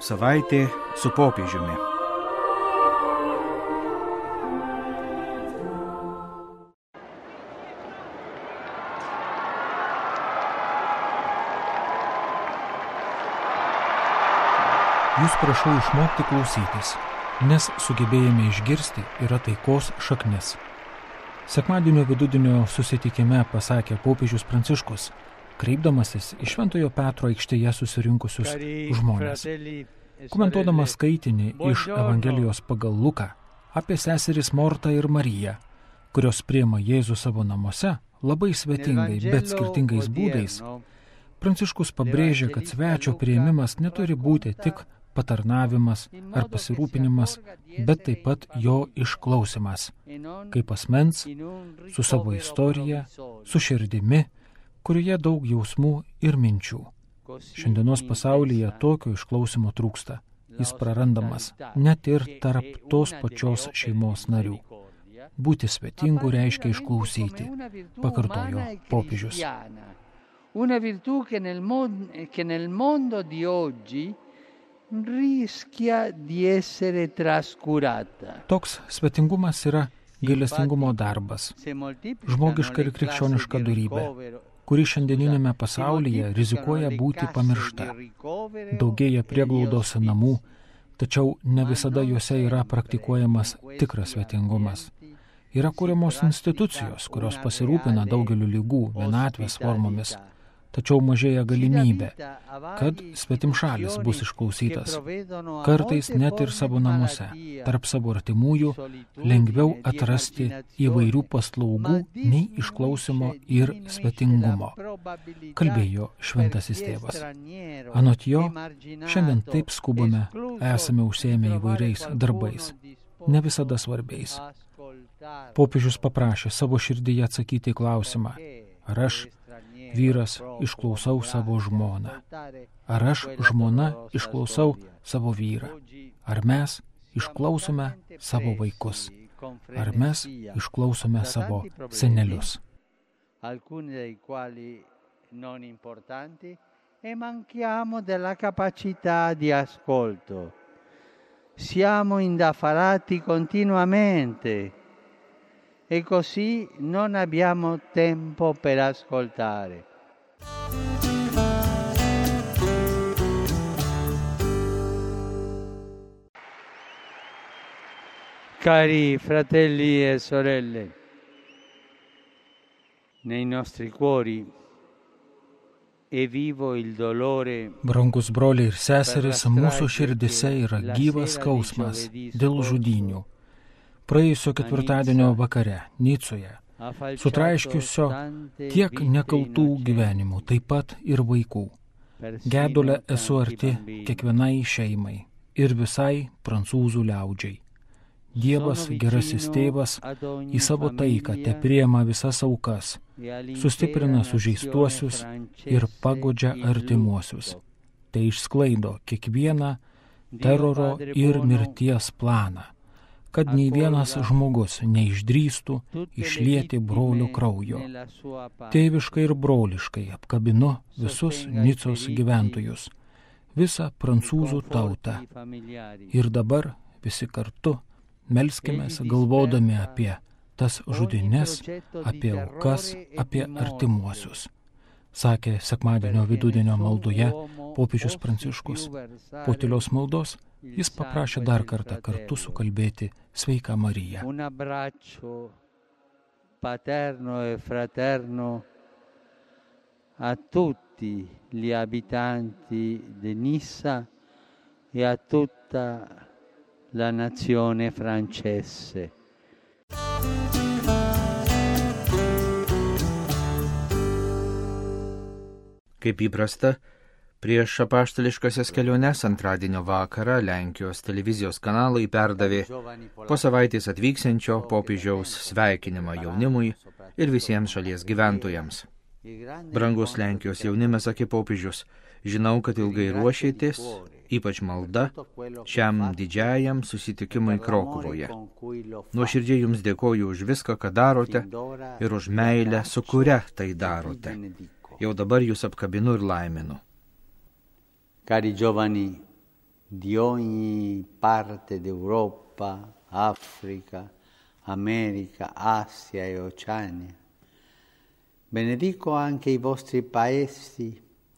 Savaitė su popiežiumi. Jūs prašau išmokti klausytis, nes sugebėjome išgirsti yra taikos šaknis. Sekmadienio vidudienio susitikime pasakė popiežius Pranciškus, kreipdamasis į Šventojo Petro aikštėje susirinkusius žmones. Komentuodamas skaitinį iš Evangelijos pagal Luką apie seseris Mortą ir Mariją, kurios priima Jėzų savo namuose labai svetingai, bet skirtingais būdais, Pranciškus pabrėžia, kad svečio priėmimas neturi būti tik patarnavimas ar pasirūpinimas, bet taip pat jo išklausimas, kaip asmens, su savo istorija, su širdimi, kurioje daug jausmų ir minčių. Šiandienos pasaulyje tokio išklausimo trūksta. Jis prarandamas net ir tarp tos pačios šeimos narių. Būti svetingu reiškia išklausyti, pakartojo popiežius. Una virtù che nel mondo di oggi rischia di essere trascurata. Toks svetingumas yra gailestingumo darbas, žmogiška ir krikščioniška dorybė, kuri šiandieninėme pasaulyje rizikuoja būti pamiršta. Daugėja prieglaudos namų, tačiau ne visada juose yra praktikuojamas tikras svetingumas. Yra kuriamos institucijos, kurios pasirūpina daugeliu ligų, vienatvės formomis, tačiau mažėja galimybė, kad svetimšalis bus išklausytas. Kartais net ir savo namuose, tarp savo artimųjų, lengviau atrasti įvairių paslaugų nei išklausimo ir svetingumo, kalbėjo šventasis tėvas. Anot jo, šiandien taip skubame, esame užsiėmę įvairiais darbais, ne visada svarbiais. Popiežius paprašė savo širdyje atsakyti į klausimą, ar aš, vyras, išklausau savo žmoną, ar aš, žmona, išklausau savo vyrą, ar mes išklausome savo vaikus, ar mes išklausome savo senelius. Alcuni dei quali non importanti e manchiamo della capacità di ascolto. Siamo indaffarati continuamente e così non abbiamo tempo per ascoltare. Cari fratelli e sorelle, nei nostri cuori è vivo il dolore. Brangus broliai ir seserys, mūsų širdise yra gyvas skausmas dėl žudynių. Praėjusio ketvirtadienio vakare Nicoje, sutraiškiusio tiek nekaltų gyvenimų, taip pat ir vaikų. Gedule esu arti kiekvienai šeimai ir visai prancūzų liaudžiai. Dievas, gerasis tėvas, į savo taiką tepriema visas aukas, sustiprina sužeistuosius ir pagodžia artimuosius. Tai išsklaido kiekvieną teroro ir mirties planą, kad nei vienas žmogus neišdrįstų išlieti brolių kraujo. Tėviškai ir broliškai apkabinu visus Nicos gyventojus, visą prancūzų tautą. Ir dabar visi kartu melskimės galvodami apie tas žudynes, apie aukas, apie artimuosius, sakė sekmadienio vidudienio maldoje popiežius Pranciškus. Po tylios maldos jis paprašė dar kartą kartu sukalbėti Sveiką Mariją. Un abbraccio paterno e fraterno a tutti gli abitanti di Nissa e a tutta la nazione francese. Kaip įprasta, prieš apaštališkasias keliones antradienio vakarą Lenkijos televizijos kanalai perdavė po savaitės atvyksiančio popiežiaus sveikinimą jaunimui ir visiems šalies gyventojams. Brangus Lenkijos jaunimas, sakė popiežius, žinau, kad ilgai ruošėtės, ypač malda, šiam didžiajam susitikimui Krokuvoje. Nuoširdžiai jums dėkoju už viską, ką darote ir už meilę, su kuria tai darote. Jau dabar jūs apkabinu ir laiminu. Cari giovani, di ogni parte d'Europa, Africa, America, Asia e Oceania. Benedico anche i vostri paesi,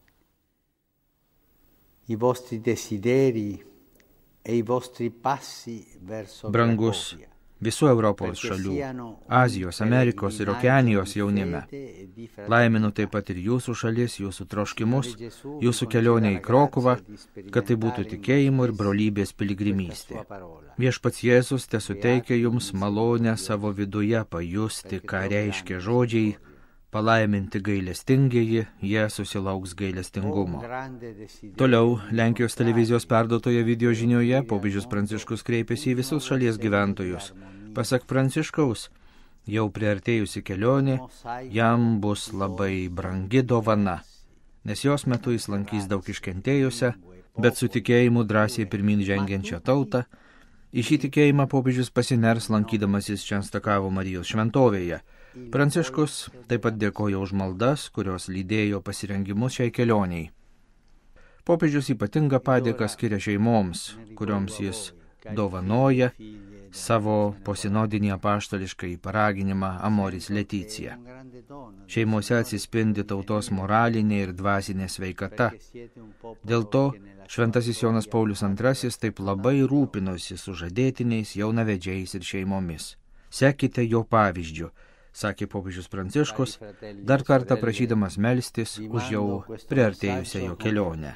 i vostri desideri e i vostri passi verso Brangus visų Europos šalių, Azijos, Amerikos ir Okeanijos jaunime. Laiminu taip pat ir jūsų šalis, jūsų troškimus, jūsų kelionę į Krokuvą, kad tai būtų tikėjimo ir brolybės piligrimystė. Viešpats Jėzus tesuteikia jums malonę savo viduje pajusti, ką reiškia žodžiai, palaiminti gailestingieji, jie susilauks gailestingumo. Toliau, Lenkijos televizijos perduotoje video žinioje popiežius Pranciškus kreipėsi į visus šalies gyventojus. Pasak Pranciškaus, jau priartėjusi kelionė, jam bus labai brangi dovana, nes jos metu jis lankys daug iškentėjusią, bet su tikėjimu drąsiai pirmin žengiančią tautą. Į šį tikėjimą popiežius pasiners lankydamasis Čenstakavo Marijos šventovėje. Pranciškus taip pat dėkoja už maldas, kurios lydėjo pasirengimus šiai kelioniai. Popiežius ypatingą padėką skiria šeimoms, kurioms jis dovanoja savo posinodinį apaštališką paraginimą Amoris Laetitia. Šeimose atsispindi tautos moralinė ir dvasinė sveikata. Dėl to šventasis Jonas Paulius II taip labai rūpinosi sužadėtiniais, jaunavedžiais ir šeimomis. Sekite jo pavyzdžiu, sakė popiežius Pranciškus, dar kartą prašydamas melstis už jau priartėjusią jo kelionę.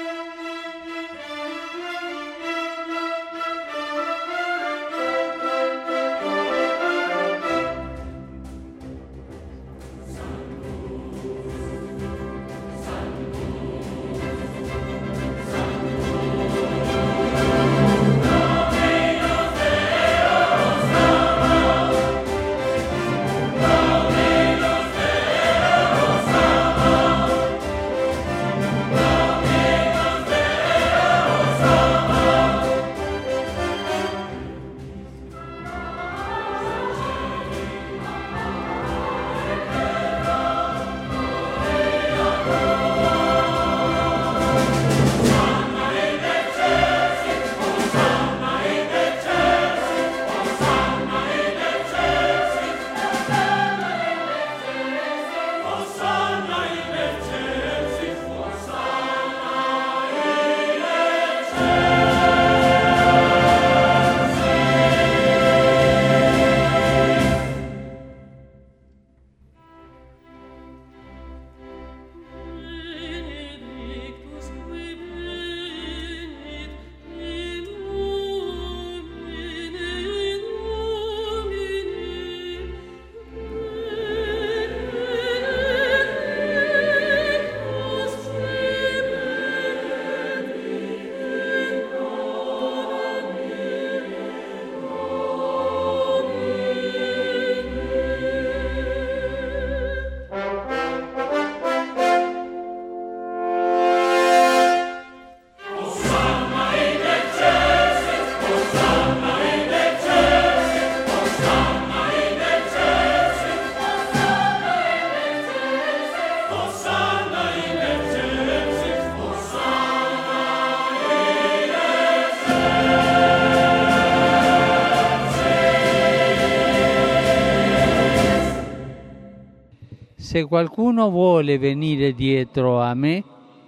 Se qualcuno vuole venire dietro a me,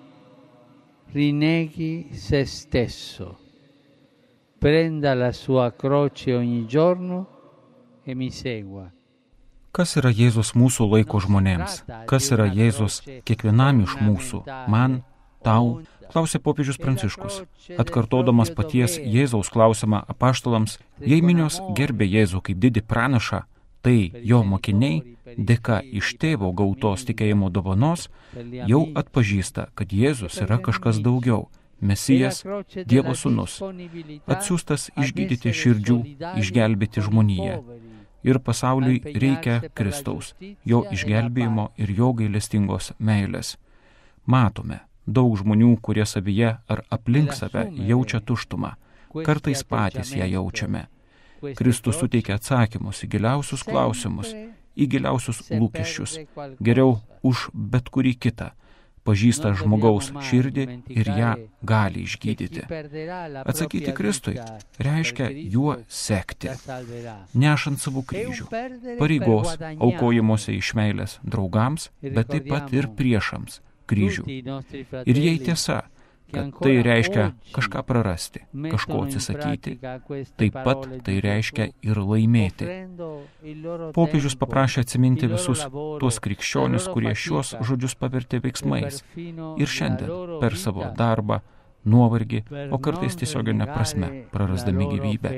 rinneghi se stesso, prenda la sua croce ogni giorno e mi segua. Kas yra Jėzus mūsų laiko žmonėms? Kas yra Jėzus kiekvienam iš mūsų? Man, tau? Klausė popiežius Pranciškus, atkartodamas paties Jėzaus klausimą apaštalams, jei minios gerbė Jėzų kaip didį pranašą, tai jo mokiniai, dėka iš tėvo gautos tikėjimo dovanos, jau atpažįsta, kad Jėzus yra kažkas daugiau, Mesijas, Dievo sūnus, atsiųstas išgydyti širdžių, išgelbėti žmoniją. Ir pasauliui reikia Kristaus, jo išgelbėjimo ir jo gailestingos meilės. Matome daug žmonių, kurie savyje ar aplink save jaučia tuštumą, kartais patys ją jaučiame. Kristus suteikia atsakymus į giliausius klausimus, į giliausius lūkesčius, geriau už bet kurį kitą, pažįsta žmogaus širdį ir ją gali išgydyti. Atsakyti Kristui reiškia juo sekti, nešant savo kryžių, pareigos aukojimuose iš meilės draugams, bet taip pat ir priešams kryžių. Ir jei tiesa, kad tai reiškia kažką prarasti, kažko atsisakyti, taip pat tai reiškia ir laimėti. Popiežius paprašė atsiminti visus tuos krikščionis, kurie šios žodžius pavertė veiksmais ir šiandien per savo darbą, nuovargį, o kartais tiesioginę prasme, prarasdami gyvybę.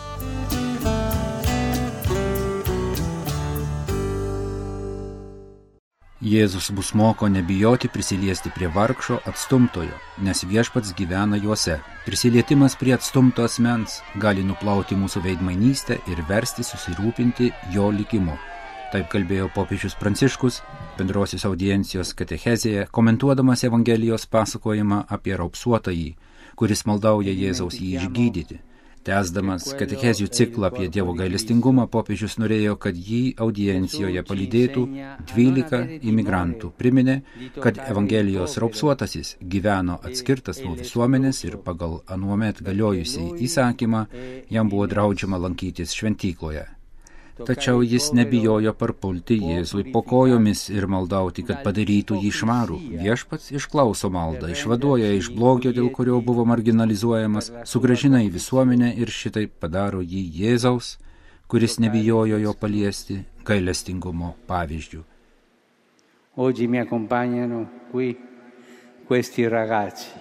Jėzus mus moko nebijoti prisiliesti prie vargšo atstumtojo, nes viešpats gyvena juose. Prisilietimas prie atstumto asmens gali nuplauti mūsų veidmainystę ir versti susirūpinti jo likimu. Taip kalbėjo popiežius Pranciškus bendrosios audiencijos katechezėje, komentuodamas Evangelijos pasakojimą apie raupsuotąjį, kuris maldauja Jėzaus jį išgydyti. Tęsdamas katechezių ciklą apie Dievo gailestingumą, popiežius norėjo, kad jį audiencijoje palydėtų 12 imigrantų. Priminė, kad Evangelijos raupsuotasis gyveno atskirtas nuo visuomenės ir pagal anuomet galiojusį įsakymą jam buvo draudžiama lankytis šventykloje. Tačiau jis nebijojo parpulti Jėzui po kojomis ir maldauti, kad padarytų jį švarų. Viešpats išklauso maldą, išvaduoja iš blogio, dėl kurio buvo marginalizuojamas, sugrąžina į visuomenę ir šitai padaro jį Jėzaus, kuris nebijojo jo paliesti, gailestingumo pavyzdžių. Oggi mi accompagnano qui questi ragazzi.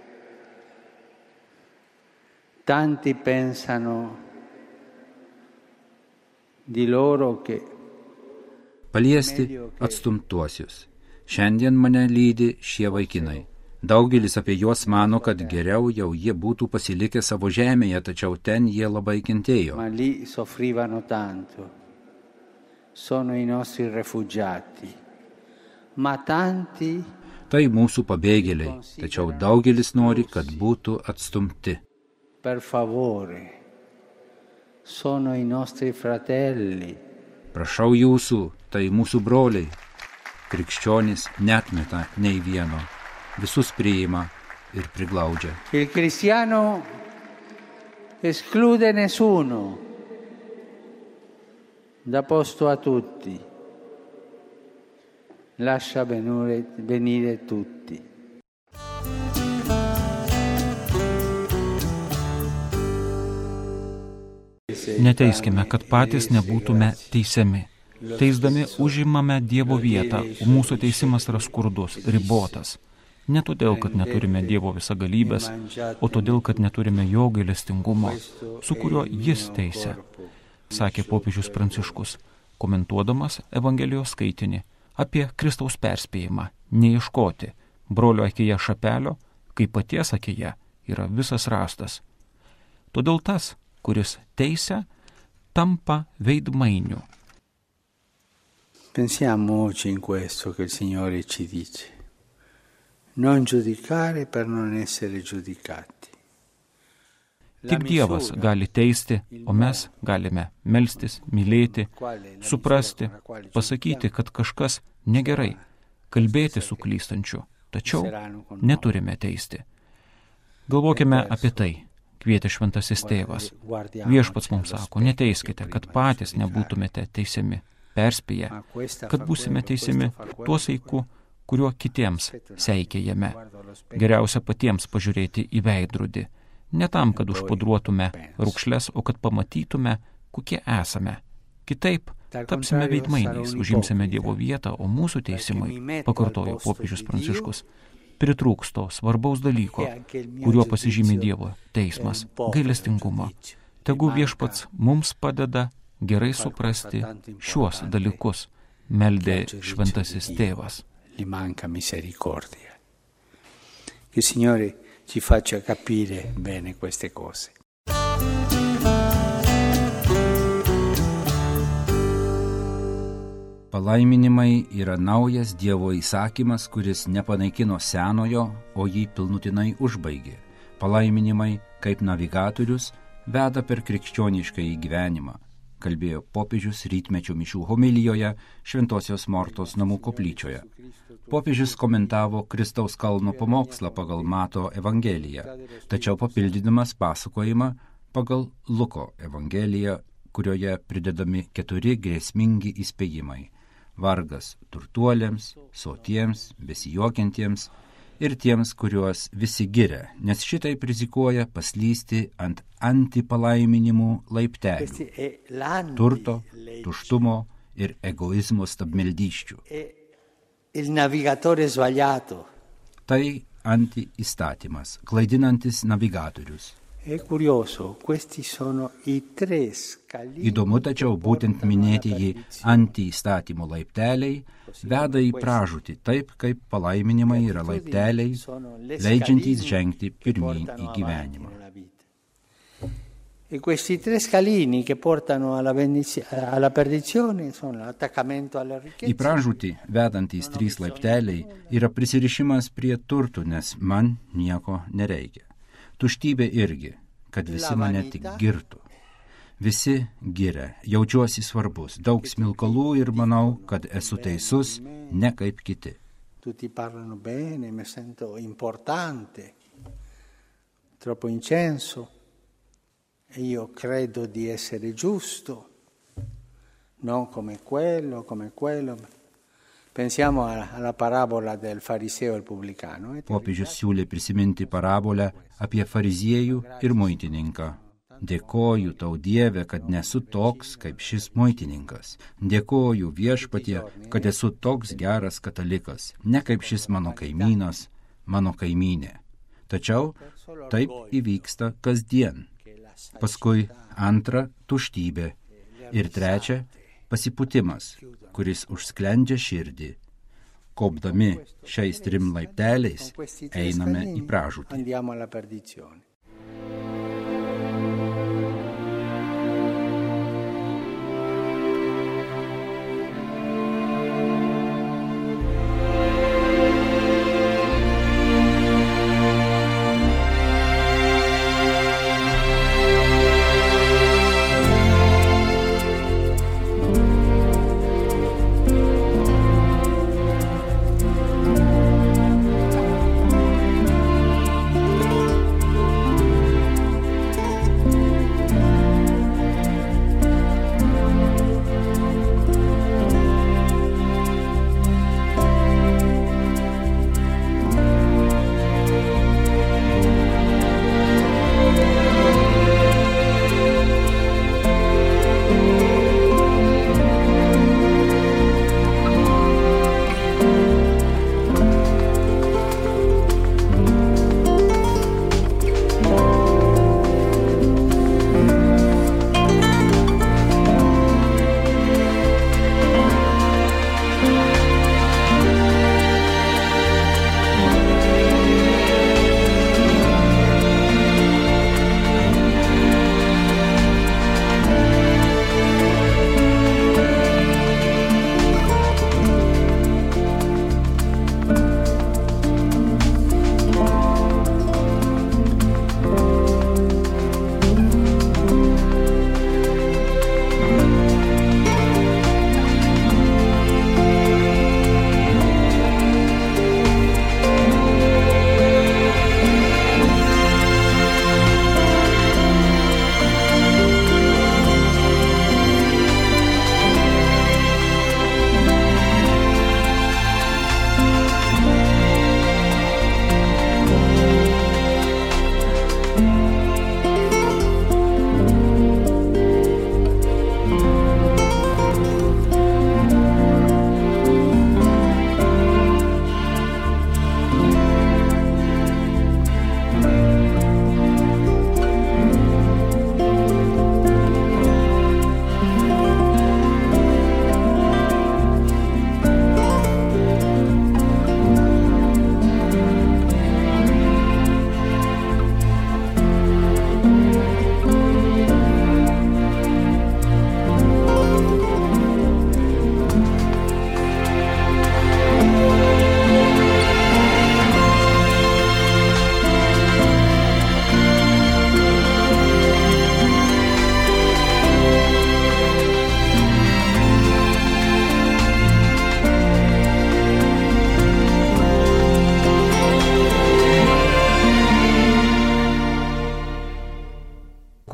Tanti pensano di loro che paliesti atstumtuosius. Šiandien mane lydi šie vaikinai. Daugelis apie juos mano, kad geriau jau jie būtų pasilikę savo žemėje, tačiau ten jie labai kentėjo. Ma lì soffrivano tanto. Sono i nostri rifugiati. Ma tanti Tai mūsų pabėgėliai, tačiau daugelis nori, kad būtų atstumti. per favore. Sono i nostri fratelli. Prašau jūsų, tai mūsų broliai. Krikščionys neatmeta nei vieno, visus priima ir priglaudžia. Il cristiano esclude nessuno, dà posto a tutti, lascia venire tutti. Neteiskime, kad patys nebūtume teisiami. Teisdami užimame Dievo vietą, o mūsų teisimas yra skurdus, ribotas. Ne todėl, kad neturime Dievo visagalybės, o todėl, kad neturime jo gailestingumo, su kuriuo jis teisia, sakė popiežius Pranciškus, komentuodamas Evangelijos skaitinį apie Kristaus perspėjimą neieškoti brolio akyje šapelio, kai paties akyje yra visas rąstas. Todėl tas, kuris teisia, tampa veidmainiu. Pensiamo oggi in questo che il Signore ci dice. Non giudicare per non essere giudicati. Tik Dievas gali teisti, o mes galime melstis, mylėti, suprasti, pasakyti, kad kažkas negerai, kalbėti su klystančiu, tačiau neturime teisti. Galvokime apie tai, kvietė šventasis tėvas. Viešpats mums sako, neteiskite, kad patys nebūtumėte teisiami. Perspėja, kad būsime teisiami tuo saiku, kuriuo kitiems seikėjame. Geriausia patiems pažiūrėti į veidrodį. Ne tam, kad užpudruotume raukšles, o kad pamatytume, kokie esame. Kitaip, tapsime veidmainiais, užimsime Dievo vietą, o mūsų teisimai, pakartojo popiežius Pranciškus, pritrūks to svarbaus dalyko, kuriuo pasižymi Dievo teismas, gailestingumą. Tegu Viešpats mums padeda gerai suprasti šiuos dalykus, meldė šventasis tėvas. Gli manca misericordia. Che il Signore ci faccia capire bene queste cose. Palaiminimai yra naujas Dievo įsakymas, kuris nepanaikino senojo, o jį pilnutinai užbaigė. Palaiminimai, kaip navigatorius, veda per krikščioniškąjį gyvenimą. kalbėjo popiežius rytmečio mišių homilijoje Šventosios Mortos namų koplyčioje. Popiežius komentavo Kristaus kalno pamokslą pagal Mato Evangeliją, tačiau papildydamas pasakojimą pagal Luko Evangeliją, kurioje pridedami 4 grėsmingi įspėjimai: vargas turtuoliams, sotiems, besijuokiantiems ir tiems, kuriuos visi giria, nes šitai rizikuoja paslysti ant antipalaiminimų laiptelių, turto, tuštumo ir egoizmo stabmeldysčių. Tai anti-įstatymas, klaidinantis navigatorius. Įdomu, tačiau būtent minėtieji anti-įstatymo laipteliai veda į pražūtį, taip kaip palaiminimai yra laipteliai, leidžiantys žengti pirmyn į gyvenimą. Questi 3 scalini che portano alla perdizione sono l'attaccamento alle ricchezze. Į pražūtį vedantys 3 laipteliai yra prisirišimas prie turtų, nes man nieko nereikia. Tuštybė irgi, kad visi mane tik girtų. Visi giria, jaučiuosi svarbus, daug smilkalų ir manau, kad esu teisus, ne kaip kiti. Tutti parlano bene, mi sento importante, troppo incenso, e io credo di essere giusto, non come quello. Pensiamo alla parabola del fariseo e il pubblicano. Popiežius siūlė prisiminti parabolę apie fariziejų ir muitininką. Dėkoju tau, Dieve, kad nesu toks kaip šis muitininkas. Dėkoju Viešpatie, kad esu toks geras katalikas, ne kaip šis mano kaimynas, mano kaimynė. Tačiau taip įvyksta kasdien. Paskui 2 tuštybė ir 3 pasipūtimas, kuris užsklendžia širdį. Kopdami šiais 3 laipteliais einame į pražūtį.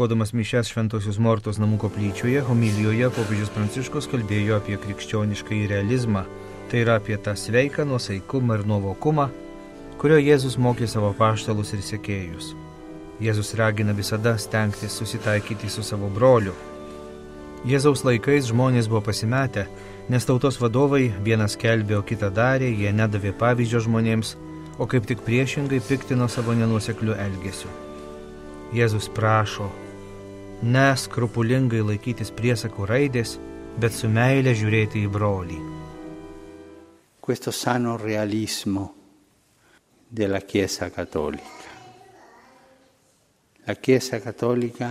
Aukodamas mišias Šventosios Mortos namų koplyčioje, homilijoje popiežius Pranciškus kalbėjo apie krikščionišką realizmą, tai yra apie tą sveiką nuosaikumą ir nuovokumą, kurio Jėzus mokė savo apaštalus ir sekėjus. Jėzus ragina visada stengtis susitaikyti su savo broliu. Jėzaus laikais žmonės buvo pasimetę, nes tautos vadovai vienas skelbė, o kitą darė, jie nedavė pavyzdžio žmonėms, o kaip tik priešingai piktino savo nenuosekliu elgesiu. Jėzus prašo ne skrupulingai laikytis priesakų raidės, bet su meile žiūrėti į brolį. Questo sano realismo della Chiesa Cattolica. La Chiesa Cattolica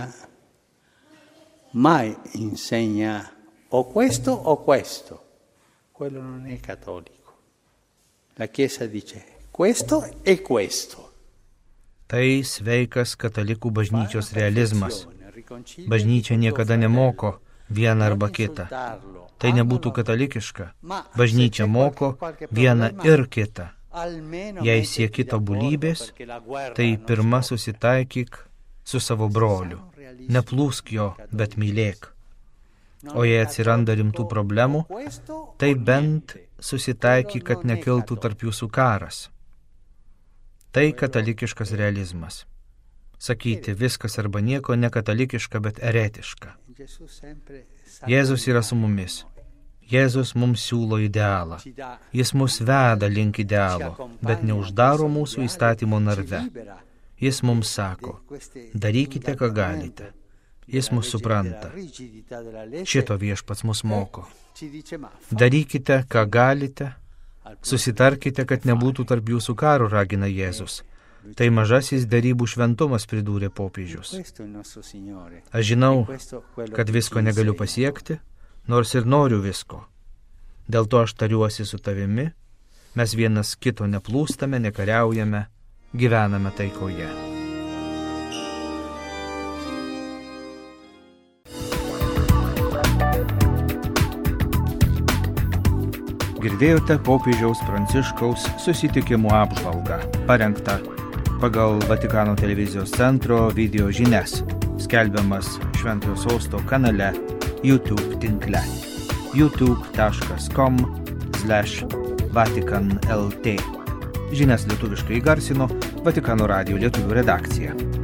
mai insegna o questo o questo. Quello non è cattolico. La Chiesa dice questo e questo. Tai sveikas katalikų bažnyčios realizmas. Bažnyčia niekada nemoko vieną arba kitą. Tai nebūtų katalikiška. Bažnyčia moko vieną ir kitą. Jei sieki tobulybės, tai pirma susitaikyk su savo broliu. Neplūsk jo, bet mylėk. O jei atsiranda rimtų problemų, tai bent susitaikyk, kad nekiltų tarp jūsų karas. Tai katalikiškas realizmas. Sakyti viskas arba nieko nekatalikiška, bet eretiška. Jėzus yra su mumis. Jėzus mums siūlo idealą. Jis mus veda link idealo, bet neuždaro mūsų įstatymo narve. Jis mums sako, darykite, ką galite. Jis mus supranta. Šito Viešpats mus moko. Darykite, ką galite. Susitarkite, kad nebūtų tarp jūsų karų, ragina Jėzus. Tai mažasis darybų šventumas, pridūrė popiežius. Aš žinau, kad visko negaliu pasiekti, nors ir noriu visko. Dėl to aš tariuosi su tavimi, mes vienas kito neplūstame, nekariaujame, gyvename taikoje. Girdėjote popiežiaus Pranciškaus susitikimų apžvalgą, parengtą pagal Vatikano televizijos centro video žinias, skelbiamas Šventojo Sosto kanale YouTube tinkle youtube.com/vaticanlt. Žinias lietuviškai įgarsino Vatikano radijo lietuvių redakcija.